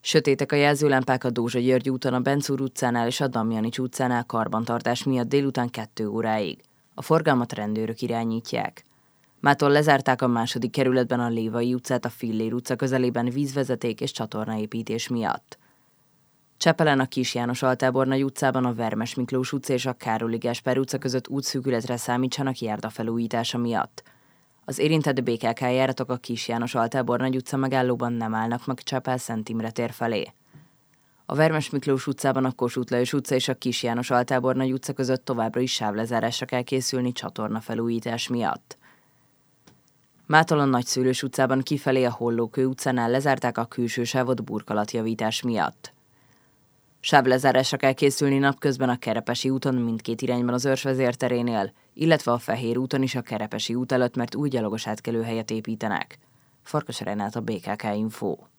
Sötétek a jelzőlámpák a Dózsa György úton, a Bencúr utcánál és a Damjanics utcánál karbantartás miatt délután 2 óráig. A forgalmat rendőrök irányítják. Mától lezárták a 2. kerületben a Lévai utcát a Fillér utca közelében vízvezeték és csatornaépítés miatt. Csepelen a Kis János Altábornagy utcában a Vermes Miklós utca és a Károli Gáspár utca között útszűkületre számítsanak járda felújítása miatt. Az érintett BKK járatok a Kis János Altábornagy utca megállóban nem állnak meg Csepel Szent Imre tér felé. A Vermes Miklós utcában a Kossuth Lajos utca és a Kis János Altábornagy utca között továbbra is sávlezárásra kell készülni csatornafelújítás miatt. Mától a Nagyszőlős utcában kifelé a Hollókő utcánál lezárták a külső sávot burkolatjavítás miatt. Sávlezárásra kell készülni napközben a Kerepesi úton mindkét irányban az Őrsvezér terénél, illetve a Fehér úton is a Kerepesi út előtt, mert új gyalogos átkelőhelyet építenek. Farkas Renát, a BKK Info.